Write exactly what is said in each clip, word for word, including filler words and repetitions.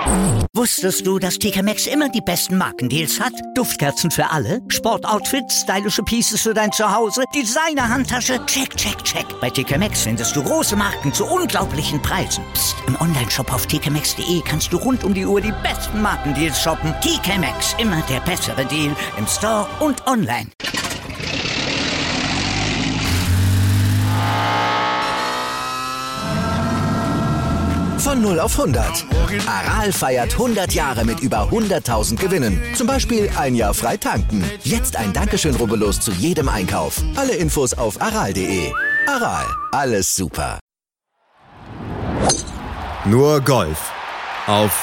Wusstest du, dass T K Maxx immer die besten Markendeals hat? Duftkerzen für alle, Sportoutfits, stylische Pieces für dein Zuhause, Designer-Handtasche, check, check, check. Bei T K Maxx findest du große Marken zu unglaublichen Preisen. Psst. Im Onlineshop auf t k maxx punkt d e kannst du rund um die Uhr die besten Markendeals shoppen. T K Maxx, immer der bessere Deal im Store und online. Von null auf hundert. Aral feiert hundert Jahre mit über hunderttausend Gewinnen. Zum Beispiel ein Jahr frei tanken. Jetzt ein Dankeschön, rubbellos zu jedem Einkauf. Alle Infos auf aral punkt de. Aral, alles super. Nur Golf auf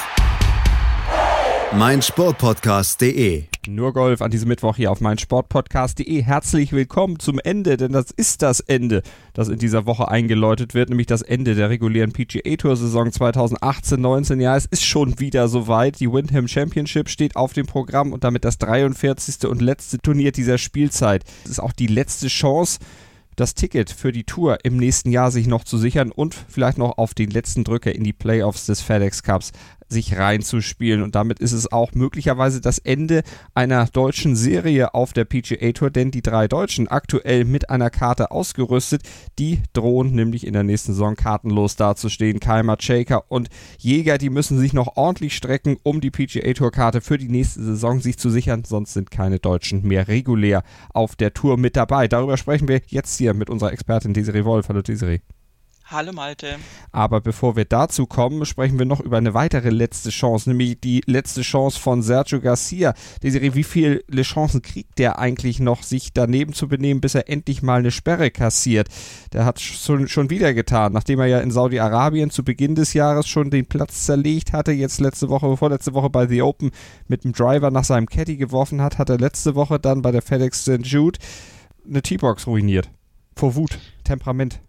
meinsportpodcast punkt de. Nur Golf an diesem Mittwoch hier auf meinsportpodcast punkt de. Herzlich willkommen zum Ende, denn das ist das Ende, das in dieser Woche eingeläutet wird, nämlich das Ende der regulären P G A Tour Saison zwanzig achtzehn neunzehn. Ja, es ist schon wieder soweit. Die Wyndham Championship steht auf dem Programm und damit das dreiundvierzigste und letzte Turnier dieser Spielzeit. Es ist auch die letzte Chance, das Ticket für die Tour im nächsten Jahr sich noch zu sichern und vielleicht noch auf den letzten Drücker in die Playoffs des FedEx Cups sich reinzuspielen. Und damit ist es auch möglicherweise das Ende einer deutschen Serie auf der P G A Tour, denn die drei Deutschen aktuell mit einer Karte ausgerüstet, die drohen nämlich in der nächsten Saison kartenlos dazustehen. Keimer, Shaker und Jäger, die müssen sich noch ordentlich strecken, um die P G A Tour Karte für die nächste Saison sich zu sichern, sonst sind keine Deutschen mehr regulär auf der Tour mit dabei. Darüber sprechen wir jetzt hier mit unserer Expertin Desiree Wolf. Hallo Desiree. Hallo Malte. Aber bevor wir dazu kommen, sprechen wir noch über eine weitere letzte Chance, nämlich die letzte Chance von Sergio Garcia. Desiree, wie viele Chancen kriegt der eigentlich noch, sich daneben zu benehmen, bis er endlich mal eine Sperre kassiert? Der hat schon, schon wieder getan, nachdem er ja in Saudi-Arabien zu Beginn des Jahres schon den Platz zerlegt hatte, jetzt letzte Woche, vorletzte Woche bei The Open mit dem Driver nach seinem Caddy geworfen hat, hat er letzte Woche dann bei der FedEx Sankt Jude eine T-Box ruiniert. Vor Wut, Temperament.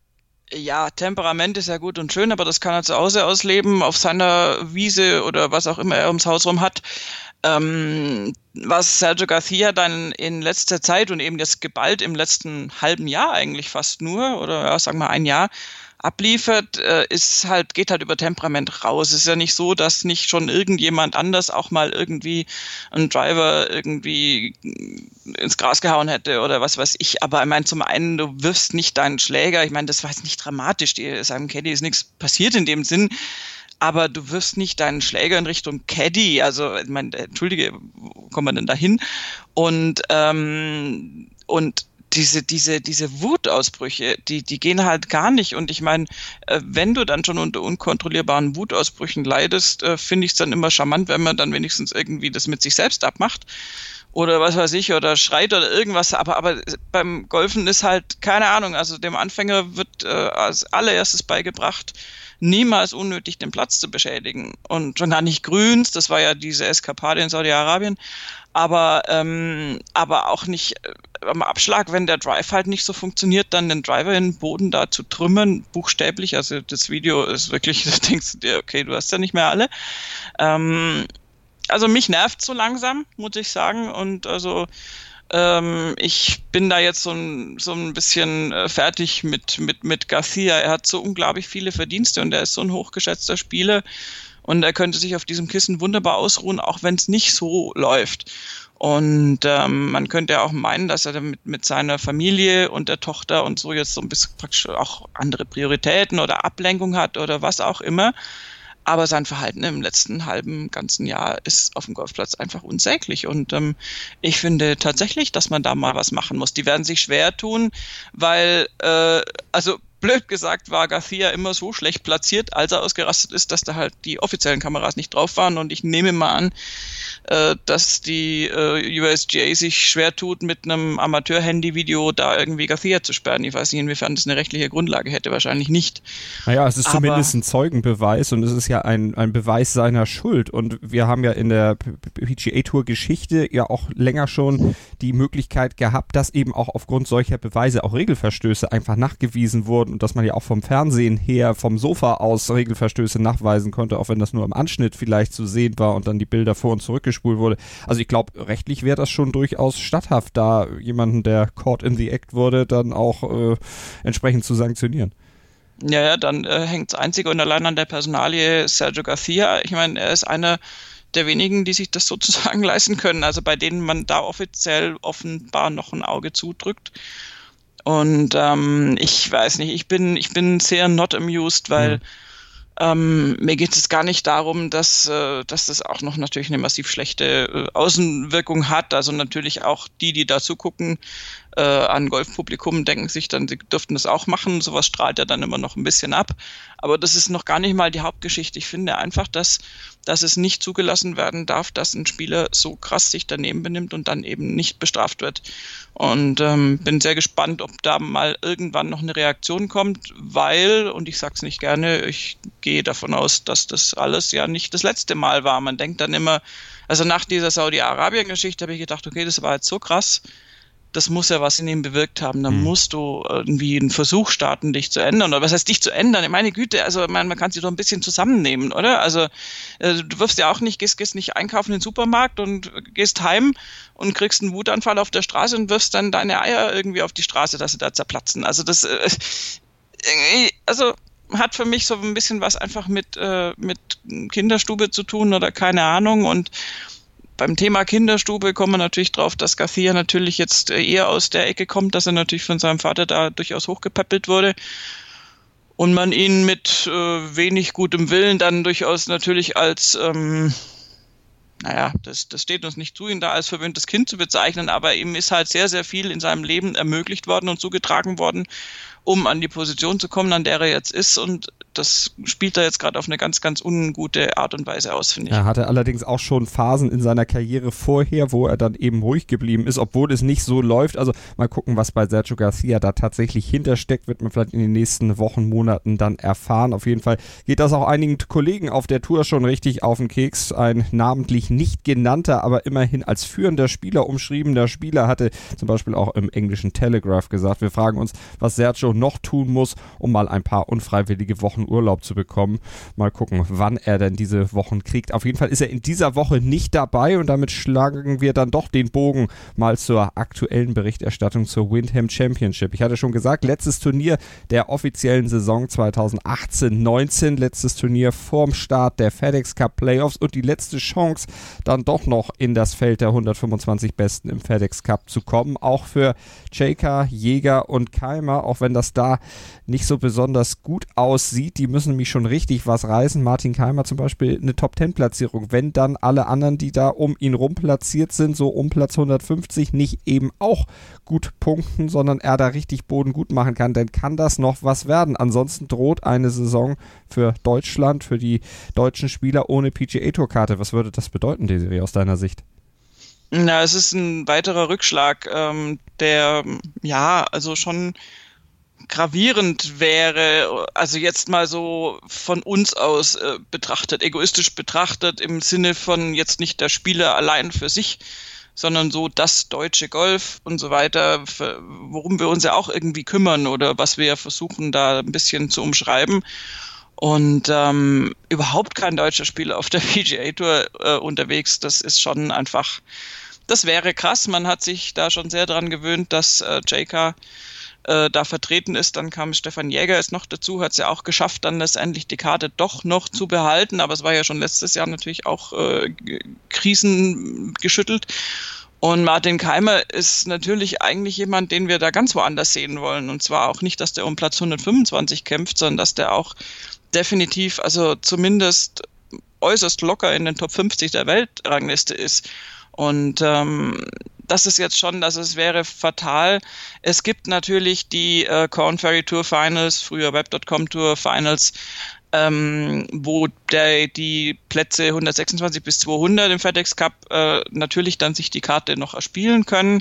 Ja, Temperament ist ja gut und schön, aber das kann er zu Hause ausleben, auf seiner Wiese oder was auch immer er ums Haus rum hat. Ähm, was Sergio Garcia dann in letzter Zeit und eben jetzt geballt im letzten halben Jahr eigentlich fast nur, oder ja, sagen wir ein Jahr, abliefert, äh, ist halt, geht halt über Temperament raus. Es ist ja nicht so, dass nicht schon irgendjemand anders auch mal irgendwie einen Driver irgendwie ins Gras gehauen hätte oder was weiß ich. Aber ich meine, zum einen, du wirfst nicht deinen Schläger. Ich meine, das war jetzt nicht dramatisch. Die, seinem Caddy ist nichts passiert in dem Sinn. Aber du wirfst nicht deinen Schläger in Richtung Caddy. Also, ich meine, entschuldige, wo kommt man denn da hin? Und, ähm, und, Diese, diese, diese Wutausbrüche, die, die gehen halt gar nicht. Und ich meine, wenn du dann schon unter unkontrollierbaren Wutausbrüchen leidest, finde ich es dann immer charmant, wenn man dann wenigstens irgendwie das mit sich selbst abmacht. Oder was weiß ich, oder schreit oder irgendwas. Aber, aber beim Golfen ist halt, keine Ahnung, also dem Anfänger wird äh, als allererstes beigebracht, niemals unnötig den Platz zu beschädigen. Und schon gar nicht Grüns, das war ja diese Eskapade in Saudi-Arabien. Aber, ähm, aber auch nicht äh, am Abschlag, wenn der Drive halt nicht so funktioniert, dann den Driver in den Boden da zu trümmern, buchstäblich. Also das Video ist wirklich, da denkst du dir, okay, du hast ja nicht mehr alle. Ähm, also mich nervt so langsam, muss ich sagen. Und also ähm, ich bin da jetzt so ein, so ein bisschen äh, fertig mit, mit, mit Garcia. Er hat so unglaublich viele Verdienste und er ist so ein hochgeschätzter Spieler. Und er könnte sich auf diesem Kissen wunderbar ausruhen, auch wenn es nicht so läuft. Und ähm, man könnte ja auch meinen, dass er mit, mit seiner Familie und der Tochter und so jetzt so ein bisschen praktisch auch andere Prioritäten oder Ablenkung hat oder was auch immer. Aber sein Verhalten im letzten halben ganzen Jahr ist auf dem Golfplatz einfach unsäglich. Und ähm, ich finde tatsächlich, dass man da mal was machen muss. Die werden sich schwer tun, weil, äh, also blöd gesagt, war Garcia immer so schlecht platziert, als er ausgerastet ist, dass da halt die offiziellen Kameras nicht drauf waren. Und ich nehme mal an, äh, dass die äh, U S G A sich schwer tut, mit einem Amateur-Handy-Video da irgendwie Garcia zu sperren. Ich weiß nicht, inwiefern das eine rechtliche Grundlage hätte. Wahrscheinlich nicht. Naja, es ist Aber zumindest ein Zeugenbeweis und es ist ja ein, ein Beweis seiner Schuld. Und wir haben ja in der P G A-Tour-Geschichte ja auch länger schon die Möglichkeit gehabt, dass eben auch aufgrund solcher Beweise auch Regelverstöße einfach nachgewiesen wurden und dass man ja auch vom Fernsehen her, vom Sofa aus Regelverstöße nachweisen konnte, auch wenn das nur im Anschnitt vielleicht zu sehen war und dann die Bilder vor- und zurückgespult wurde. Also ich glaube, rechtlich wäre das schon durchaus statthaft, da jemanden, der caught in the act wurde, dann auch äh, entsprechend zu sanktionieren. Ja, ja, dann äh, hängt es einzig und allein an der Personalie Sergio Garcia. Ich meine, er ist einer der wenigen, die sich das sozusagen leisten können, also bei denen man da offiziell offenbar noch ein Auge zudrückt. Und ähm, ich weiß nicht, ich bin, ich bin sehr not amused, weil mhm. ähm, mir geht es gar nicht darum, dass, äh, dass das auch noch natürlich eine massiv schlechte äh, Außenwirkung hat. Also natürlich auch die, die da zugucken, äh, an Golfpublikum, denken sich dann, sie dürften das auch machen. Sowas strahlt ja dann immer noch ein bisschen ab. Aber das ist noch gar nicht mal die Hauptgeschichte. Ich finde einfach, dass, dass es nicht zugelassen werden darf, dass ein Spieler so krass sich daneben benimmt und dann eben nicht bestraft wird. Und ähm, bin sehr gespannt, ob da mal irgendwann noch eine Reaktion kommt, weil, und ich sag's nicht gerne, ich gehe davon aus, dass das alles ja nicht das letzte Mal war. Man denkt dann immer, also nach dieser Saudi-Arabien-Geschichte habe ich gedacht, okay, das war jetzt so krass, das muss ja was in ihm bewirkt haben. Dann mhm. musst du irgendwie einen Versuch starten, dich zu ändern. Oder was heißt dich zu ändern? Meine Güte, also man, man kann sich doch ein bisschen zusammennehmen, oder? Also äh, du wirfst ja auch nicht, gehst, gehst nicht einkaufen in den Supermarkt und gehst heim und kriegst einen Wutanfall auf der Straße und wirfst dann deine Eier irgendwie auf die Straße, dass sie da zerplatzen. Also das, äh, also hat für mich so ein bisschen was einfach mit, äh, mit Kinderstube zu tun oder keine Ahnung. Und beim Thema Kinderstube kommen wir natürlich drauf, dass Garcia natürlich jetzt eher aus der Ecke kommt, dass er natürlich von seinem Vater da durchaus hochgepäppelt wurde und man ihn mit äh, wenig gutem Willen dann durchaus natürlich als, ähm, naja, das, das steht uns nicht zu, ihn da als verwöhntes Kind zu bezeichnen, aber ihm ist halt sehr, sehr viel in seinem Leben ermöglicht worden und zugetragen worden, um an die Position zu kommen, an der er jetzt ist, und das spielt er jetzt gerade auf eine ganz, ganz ungute Art und Weise aus, finde ich. Er hatte allerdings auch schon Phasen in seiner Karriere vorher, wo er dann eben ruhig geblieben ist, obwohl es nicht so läuft. Also mal gucken, was bei Sergio Garcia da tatsächlich hintersteckt, wird man vielleicht in den nächsten Wochen, Monaten dann erfahren. Auf jeden Fall geht das auch einigen Kollegen auf der Tour schon richtig auf den Keks. Ein namentlich nicht genannter, aber immerhin als führender Spieler umschriebener Spieler hatte zum Beispiel auch im englischen Telegraph gesagt, wir fragen uns, was Sergio noch tun muss, um mal ein paar unfreiwillige Wochen Urlaub zu bekommen. Mal gucken, wann er denn diese Wochen kriegt. Auf jeden Fall ist er in dieser Woche nicht dabei und damit schlagen wir dann doch den Bogen mal zur aktuellen Berichterstattung zur Windham Championship. Ich hatte schon gesagt, letztes Turnier der offiziellen Saison zweitausendachtzehn neunzehn, letztes Turnier vorm Start der FedEx Cup Playoffs und die letzte Chance, dann doch noch in das Feld der hundertfünfundzwanzig Besten im FedEx Cup zu kommen. Auch für Jaker, Jäger und Keimer, auch wenn das da nicht so besonders gut aussieht. Die müssen nämlich schon richtig was reißen. Martin Keimer zum Beispiel eine Top-zehn-Platzierung. Wenn dann alle anderen, die da um ihn rum platziert sind, so um Platz hundertfünfzig, nicht eben auch gut punkten, sondern er da richtig Boden gut machen kann, dann kann das noch was werden. Ansonsten droht eine Saison für Deutschland, für die deutschen Spieler ohne P G A-Tour-Karte. Was würde das bedeuten, Desiree, aus deiner Sicht? Na, es ist ein weiterer Rückschlag, ähm, der, ja, also schon gravierend wäre, also jetzt mal so von uns aus äh, betrachtet, egoistisch betrachtet, im Sinne von jetzt nicht der Spieler allein für sich, sondern so das deutsche Golf und so weiter, für, worum wir uns ja auch irgendwie kümmern oder was wir versuchen da ein bisschen zu umschreiben. Und ähm, überhaupt kein deutscher Spieler auf der P G A Tour äh, unterwegs, das ist schon einfach, das wäre krass. Man hat sich da schon sehr dran gewöhnt, dass äh, J K äh, da vertreten ist. Dann kam Stefan Jäger ist noch dazu, hat es ja auch geschafft, dann letztendlich die Karte doch noch zu behalten. Aber es war ja schon letztes Jahr natürlich auch äh, krisengeschüttelt. Und Martin Keimer ist natürlich eigentlich jemand, den wir da ganz woanders sehen wollen. Und zwar auch nicht, dass der um Platz hundertfünfundzwanzig kämpft, sondern dass der auch definitiv, also zumindest äußerst locker in den Top fünfzig der Weltrangliste ist. Und ähm, das ist jetzt schon, dass es wäre fatal. Es gibt natürlich die äh, Korn Ferry Tour Finals, früher Web Punkt com Tour Finals, ähm, wo der, die Plätze hundertsechsundzwanzig bis zweihundert im FedEx Cup äh, natürlich dann sich die Karte noch erspielen können.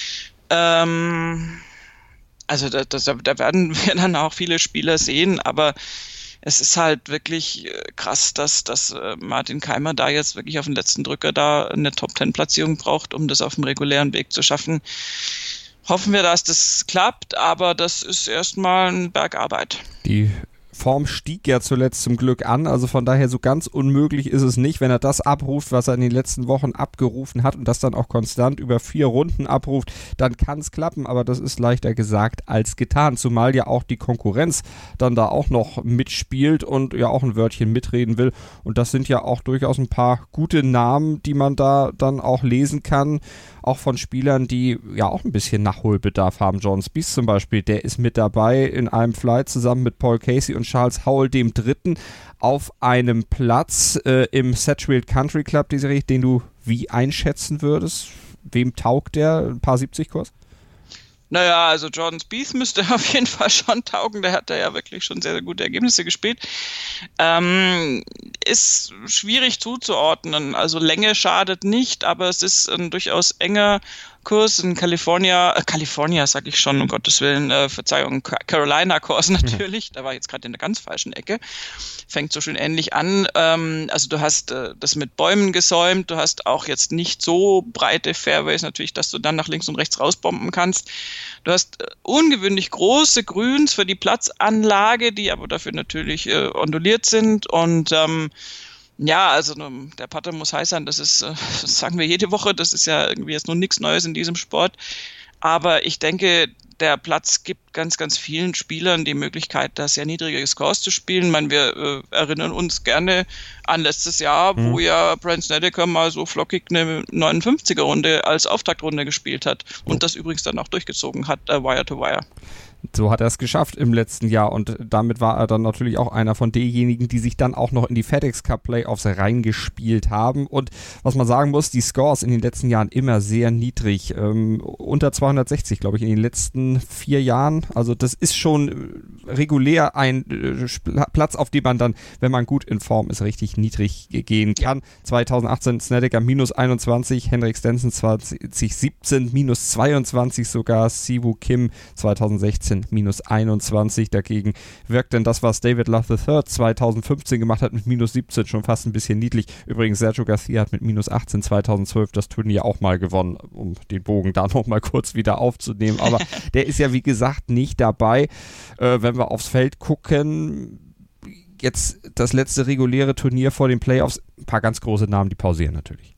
Ähm, also da, das, da werden wir dann auch viele Spieler sehen, aber es ist halt wirklich krass, dass, dass Martin Keimer da jetzt wirklich auf den letzten Drücker da eine Top-zehn-Platzierung braucht, um das auf dem regulären Weg zu schaffen. Hoffen wir, dass das klappt, aber das ist erstmal ein Berg Arbeit. Die Form stieg ja zuletzt zum Glück an, also von daher so ganz unmöglich ist es nicht, wenn er das abruft, was er in den letzten Wochen abgerufen hat und das dann auch konstant über vier Runden abruft, dann kann es klappen, aber das ist leichter gesagt als getan, zumal ja auch die Konkurrenz dann da auch noch mitspielt und ja auch ein Wörtchen mitreden will und das sind ja auch durchaus ein paar gute Namen, die man da dann auch lesen kann, auch von Spielern, die ja auch ein bisschen Nachholbedarf haben. Jordan Spieth zum Beispiel, der ist mit dabei in einem Flight zusammen mit Paul Casey und Charles Howell, dem Dritten, auf einem Platz äh, im Sedgefield Country Club, die Serie, den du wie einschätzen würdest? Wem taugt der? Ein paar siebzig-Kurs? Naja, also Jordan Spieth müsste auf jeden Fall schon taugen, der hat da ja wirklich schon sehr, sehr gute Ergebnisse gespielt. Ähm, ist schwierig zuzuordnen, also Länge schadet nicht, aber es ist ein durchaus enger Kurs in California, äh, California sag ich schon, um Gottes Willen, äh, Verzeihung, Carolina-Kurs natürlich, mhm. da war ich jetzt gerade in der ganz falschen Ecke, fängt so schön ähnlich an, ähm, also du hast äh, das mit Bäumen gesäumt, du hast auch jetzt nicht so breite Fairways natürlich, dass du dann nach links und rechts rausbomben kannst, du hast äh, ungewöhnlich große Grüns für die Platzanlage, die aber dafür natürlich äh, onduliert sind und ähm, ja, also der Putter muss heiß sein, das ist, das sagen wir jede Woche, das ist ja irgendwie jetzt nur nichts Neues in diesem Sport. Aber ich denke, der Platz gibt ganz, ganz vielen Spielern die Möglichkeit, da sehr niedrige Scores zu spielen. Ich meine, wir äh, erinnern uns gerne an letztes Jahr, mhm. wo ja Brandt Snedeker mal so flockig eine neunundfünfziger-Runde als Auftaktrunde gespielt hat und das übrigens dann auch durchgezogen hat, äh, Wire to Wire. So hat er es geschafft im letzten Jahr und damit war er dann natürlich auch einer von denjenigen, die sich dann auch noch in die FedEx Cup Playoffs reingespielt haben und was man sagen muss, die Scores in den letzten Jahren immer sehr niedrig, ähm, unter zweihundertsechzig glaube ich in den letzten vier Jahren, also das ist schon regulär ein äh, Platz, auf dem man dann, wenn man gut in Form ist, richtig niedrig gehen kann. Ja. zweitausendachtzehn Snedeker minus einundzwanzig, Henrik Stenson zwanzig siebzehn minus zweiundzwanzig sogar, Siwoo Kim zweitausendsechzehn minus einundzwanzig, dagegen wirkt denn das, was David Love der Dritte zweitausendfünfzehn gemacht hat mit minus siebzehn schon fast ein bisschen niedlich. Übrigens Sergio Garcia hat mit minus achtzehn zweitausendzwölf das Turnier auch mal gewonnen, um den Bogen da noch mal kurz wieder aufzunehmen, aber der ist ja wie gesagt nicht dabei. Äh, wenn wir aufs Feld gucken, jetzt das letzte reguläre Turnier vor den Playoffs, ein paar ganz große Namen, die pausieren natürlich.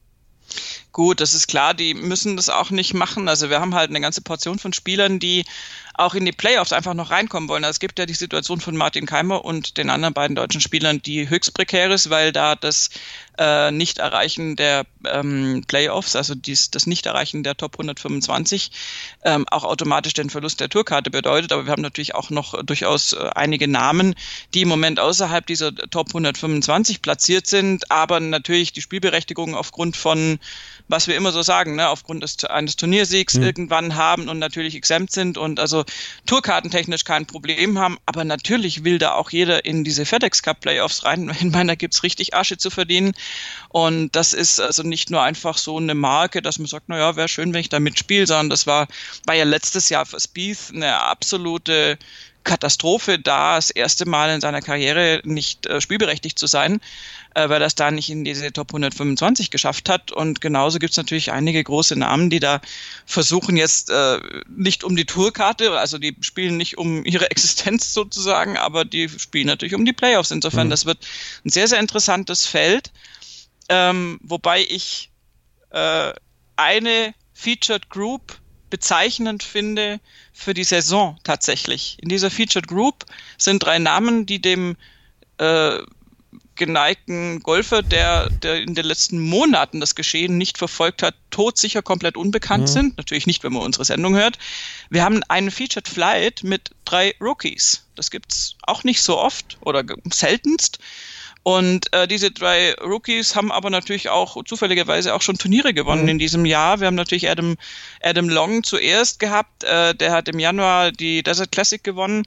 Gut, das ist klar, die müssen das auch nicht machen. Also wir haben halt eine ganze Portion von Spielern, die auch in die Playoffs einfach noch reinkommen wollen. Also es gibt ja die Situation von Martin Keimer und den anderen beiden deutschen Spielern, die höchst prekär ist, weil da das äh, Nicht-Erreichen der ähm, Playoffs, also dies, das Nicht-Erreichen der Top hundertfünfundzwanzig ähm, auch automatisch den Verlust der Tourkarte bedeutet. Aber wir haben natürlich auch noch durchaus äh, einige Namen, die im Moment außerhalb dieser Top hundertfünfundzwanzig platziert sind, aber natürlich die Spielberechtigung aufgrund von, was wir immer so sagen, ne, aufgrund des, eines Turniersiegs mhm. irgendwann haben und natürlich exempt sind und also tourkartentechnisch kein Problem haben, aber natürlich will da auch jeder in diese FedEx Cup Playoffs rein. Ich meine, da gibt's richtig Asche zu verdienen und das ist also nicht nur einfach so eine Marke, dass man sagt, naja, wäre schön, wenn ich da mitspiele, sondern das war, war ja letztes Jahr für Spieth eine absolute Katastrophe, da das erste Mal in seiner Karriere nicht äh, spielberechtigt zu sein, äh, weil er es da nicht in diese Top hundertfünfundzwanzig geschafft hat. Und genauso gibt es natürlich einige große Namen, die da versuchen jetzt äh, nicht um die Tourkarte, also die spielen nicht um ihre Existenz sozusagen, aber die spielen natürlich um die Playoffs. Insofern, mhm. das wird ein sehr, sehr interessantes Feld, ähm, wobei ich äh, eine Featured Group bezeichnend finde für die Saison tatsächlich. In dieser Featured Group sind drei Namen, die dem äh, geneigten Golfer, der, der in den letzten Monaten das Geschehen nicht verfolgt hat, todsicher komplett unbekannt mhm. sind. Natürlich nicht, wenn man unsere Sendung hört. Wir haben einen Featured Flight mit drei Rookies. Das gibt's auch nicht so oft oder seltenst. Und äh, diese drei Rookies haben aber natürlich auch zufälligerweise auch schon Turniere gewonnen mhm. in diesem Jahr. Wir haben natürlich Adam, Adam Long zuerst gehabt. Äh, der hat im Januar die Desert Classic gewonnen.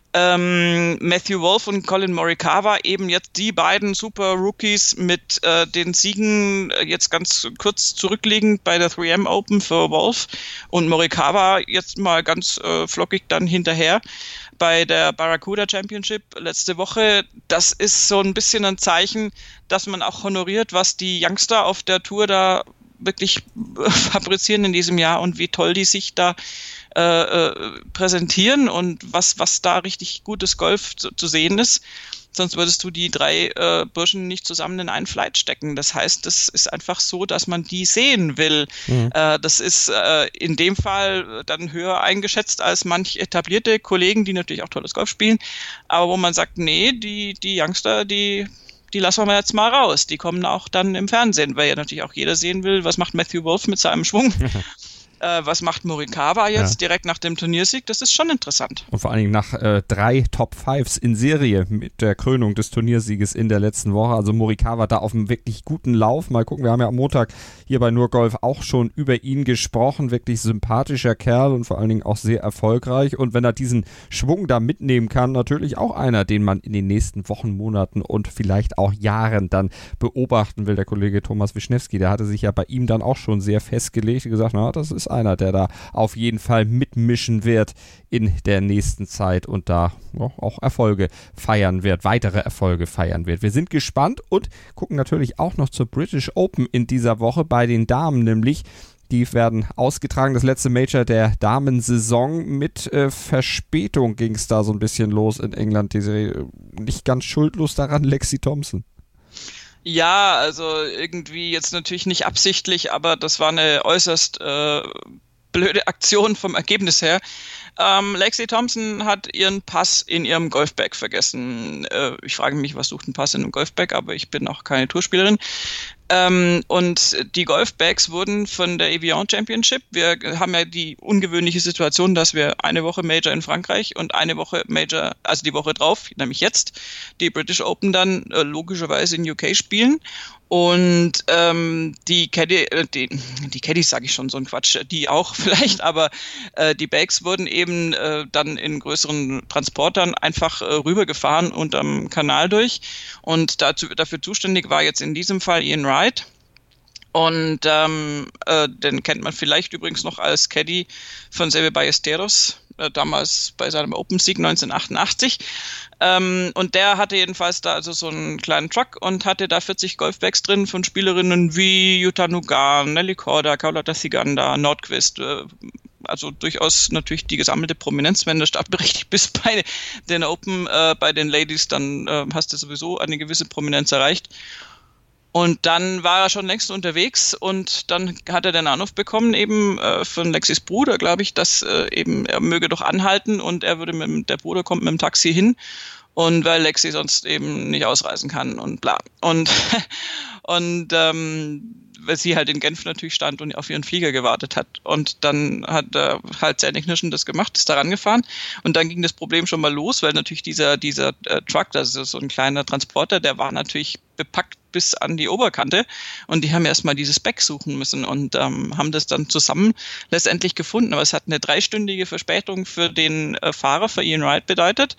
Ähm, Matthew Wolff und Colin Morikawa, eben jetzt die beiden super Rookies mit äh, den Siegen äh, jetzt ganz kurz zurückliegend bei der drei M Open für Wolff und Morikawa jetzt mal ganz äh, flockig dann hinterher bei der Barracuda Championship letzte Woche. Das ist so ein bisschen ein Zeichen, dass man auch honoriert, was die Youngster auf der Tour da wirklich fabrizieren in diesem Jahr und wie toll die sich da äh, präsentieren und was, was da richtig gutes Golf zu, zu sehen ist. Sonst würdest du die drei äh, Burschen nicht zusammen in einen Flight stecken. Das heißt, das ist einfach so, dass man die sehen will. Mhm. Äh, das ist äh, in dem Fall dann höher eingeschätzt als manch etablierte Kollegen, die natürlich auch tolles Golf spielen, aber wo man sagt, nee, die, die Youngster, die, die lassen wir jetzt mal raus. Die kommen auch dann im Fernsehen, weil ja natürlich auch jeder sehen will, was macht Matthew Wolff mit seinem Schwung. Äh, was macht Morikawa jetzt ja. direkt nach dem Turniersieg? Das ist schon interessant. Und vor allen Dingen nach äh, drei Top Fives in Serie mit der Krönung des Turniersieges in der letzten Woche. Also Morikawa da auf einem wirklich guten Lauf. Mal gucken, wir haben ja am Montag hier bei Nur Golf auch schon über ihn gesprochen. Wirklich sympathischer Kerl und vor allen Dingen auch sehr erfolgreich. Und wenn er diesen Schwung da mitnehmen kann, natürlich auch einer, den man in den nächsten Wochen, Monaten und vielleicht auch Jahren dann beobachten will. Der Kollege Thomas Wischnewski, der hatte sich ja bei ihm dann auch schon sehr festgelegt und gesagt, na, das ist einer, der da auf jeden Fall mitmischen wird in der nächsten Zeit und da ja, auch Erfolge feiern wird, weitere Erfolge feiern wird. Wir sind gespannt und gucken natürlich auch noch zur British Open in dieser Woche bei den Damen, nämlich die werden ausgetragen, das letzte Major der Damensaison. Mit äh, Verspätung ging es da so ein bisschen los in England. Diese, nicht ganz schuldlos daran, Lexi Thompson. Ja, also irgendwie jetzt natürlich nicht absichtlich, aber das war eine äußerst äh, blöde Aktion vom Ergebnis her. Ähm, Lexi Thompson hat ihren Pass in ihrem Golfbag vergessen. Äh, ich frage mich, was sucht ein Pass in einem Golfbag, aber ich bin auch keine Tourspielerin. Ähm, und die Golfbags wurden von der Evian Championship, wir haben ja die ungewöhnliche Situation, dass wir eine Woche Major in Frankreich und eine Woche Major, also die Woche drauf, nämlich jetzt, die British Open dann äh, logischerweise in U K spielen. Und ähm, die Caddy, äh, die, die Caddies sage ich schon, so ein Quatsch, die auch vielleicht, aber äh, die Bags wurden eben äh, dann in größeren Transportern einfach äh, rübergefahren unterm Kanal durch. Und dazu, dafür zuständig war jetzt in diesem Fall Ian Wright. Und ähm, äh, den kennt man vielleicht übrigens noch als Caddy von Seve Ballesteros, äh, damals bei seinem Open-Sieg neunzehnhundertachtundachtzig. Ähm, und der hatte jedenfalls da also so einen kleinen Truck und hatte da vierzig Golfbags drin von Spielerinnen wie Jutta Nugan, Nelly Korda, Carlota Ciganda, Nordqvist, äh, also durchaus natürlich die gesammelte Prominenz, wenn du startberechtigt bist bei den Open, äh, bei den Ladies, dann äh, hast du sowieso eine gewisse Prominenz erreicht. Und dann war er schon längst unterwegs und dann hat er den Anruf bekommen, eben äh, von Lexis Bruder, glaube ich, dass äh, eben er möge doch anhalten und er würde mit, der Bruder kommt mit dem Taxi hin und weil Lexi sonst eben nicht ausreisen kann und bla. Und, und ähm, weil sie halt in Genf natürlich stand und auf ihren Flieger gewartet hat. Und dann hat er halt zähneknirschend das gemacht, ist da rangefahren. Und dann ging das Problem schon mal los, weil natürlich dieser, dieser äh, Truck, das ist so ein kleiner Transporter, der war natürlich bepackt bis an die Oberkante. Und die haben erstmal dieses Bag suchen müssen und ähm, haben das dann zusammen letztendlich gefunden. Aber es hat eine dreistündige Verspätung für den äh, Fahrer, für Ian Wright bedeutet.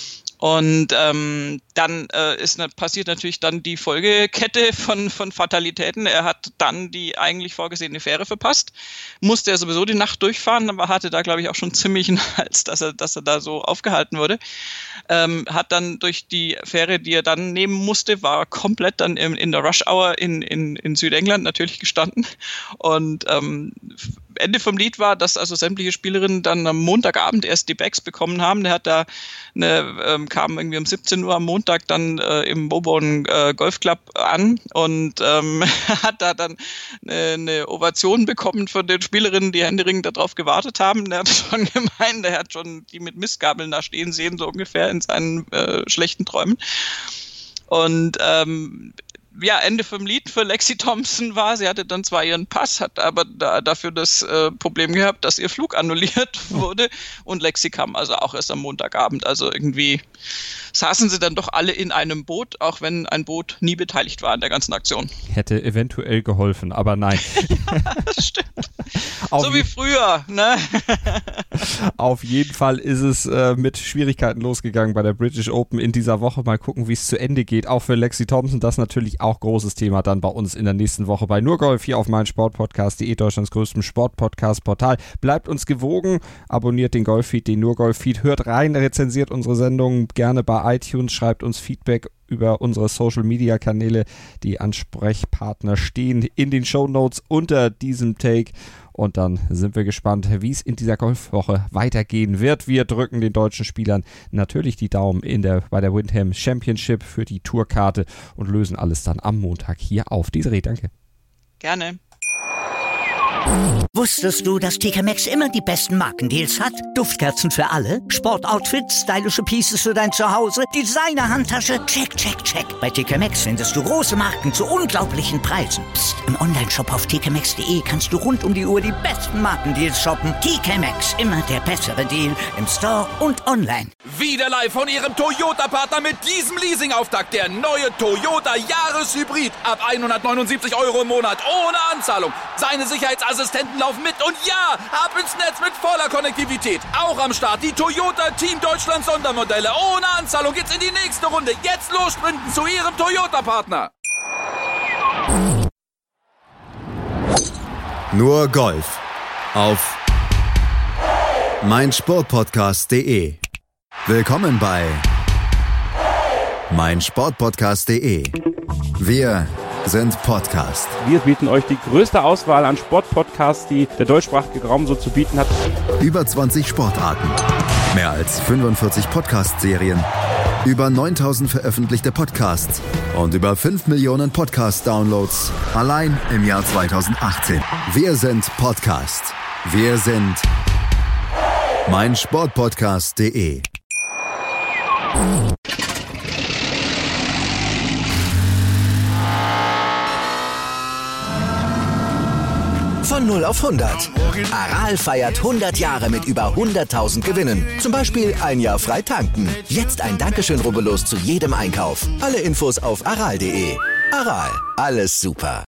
Und ähm, dann äh, ist ne, passiert natürlich dann die Folgekette von von Fatalitäten. Er hat dann die eigentlich vorgesehene Fähre verpasst, musste er sowieso die Nacht durchfahren, aber hatte da glaube ich auch schon ziemlich einen Hals, dass er dass er da so aufgehalten wurde. Ähm, hat dann durch die Fähre, die er dann nehmen musste, war komplett dann in, in der Rush Hour in in in Südengland natürlich gestanden. Und ähm, Ende vom Lied war, dass also sämtliche Spielerinnen dann am Montagabend erst die Bags bekommen haben. Der hat da eine, ähm, kam irgendwie um siebzehn Uhr am Montag dann äh, im Bobon äh, Golf Club an und ähm, hat da dann eine, eine Ovation bekommen von den Spielerinnen, die händeringend darauf gewartet haben. Der hat schon gemeint, der hat schon die mit Mistgabeln da stehen sehen, so ungefähr in seinen äh, schlechten Träumen. Und ähm, ja, Ende vom Lied für Lexi Thompson war, sie hatte dann zwar ihren Pass, hat aber da, dafür das äh, Problem gehabt, dass ihr Flug annulliert wurde und Lexi kam also auch erst am Montagabend. Also irgendwie saßen sie dann doch alle in einem Boot, auch wenn ein Boot nie beteiligt war an der ganzen Aktion. Hätte eventuell geholfen, aber nein. Das stimmt. So wie früher, ne? Auf jeden Fall ist es äh, mit Schwierigkeiten losgegangen bei der British Open in dieser Woche. Mal gucken, wie es zu Ende geht. Auch für Lexi Thompson, das natürlich auch großes Thema dann bei uns in der nächsten Woche bei Nur Golf hier auf meinsportpodcast punkt de, Deutschlands größtem Sportpodcast-Portal. Bleibt uns gewogen, abonniert den Golf-Feed, den Nur Golf-Feed, hört rein, rezensiert unsere Sendungen gerne bei iTunes, schreibt uns Feedback über unsere Social-Media-Kanäle. Die Ansprechpartner stehen in den Shownotes unter diesem Take. Und dann sind wir gespannt, wie es in dieser Golfwoche weitergehen wird. Wir drücken den deutschen Spielern natürlich die Daumen in der, bei der Windham Championship für die Tourkarte und lösen alles dann am Montag hier auf. Desiree, danke. Gerne. Wusstest du, dass T K Maxx immer die besten Markendeals hat? Duftkerzen für alle, Sportoutfits, stylische Pieces für dein Zuhause, Designer-Handtasche, check, check, check. Bei T K Maxx findest du große Marken zu unglaublichen Preisen. Psst. Im Onlineshop auf t k maxx punkt d e kannst du rund um die Uhr die besten Markendeals shoppen. T K Maxx, immer der bessere Deal im Store und online. Wieder live von Ihrem Toyota-Partner mit diesem Leasing-Auftakt. Der neue Toyota Jahreshybrid. Ab hundertneunundsiebzig Euro im Monat ohne Anzahlung. Seine Sicherheitsassistenten laufen mit und ja, ab ins Netz mit voller Konnektivität. Auch am Start die Toyota Team Deutschland Sondermodelle. Ohne Anzahlung geht's in die nächste Runde. Jetzt los sprinten zu Ihrem Toyota-Partner. Nur Golf auf meinsportpodcast punkt de. Willkommen bei meinsportpodcast punkt de. Wir sind Podcast. Wir bieten euch die größte Auswahl an Sportpodcasts, die der deutschsprachige Raum so zu bieten hat. Über zwanzig Sportarten, mehr als fünfundvierzig Podcast-Serien, über neuntausend veröffentlichte Podcasts und über fünf Millionen Podcast-Downloads allein im Jahr zweitausendachtzehn. Wir sind Podcast. Wir sind meinsportpodcast punkt de. Von null auf hundert. Aral feiert hundert Jahre mit über hunderttausend Gewinnen. Zum Beispiel ein Jahr frei tanken. Jetzt ein Dankeschön, rubbellos zu jedem Einkauf. Alle Infos auf aral punkt de. Aral, alles super.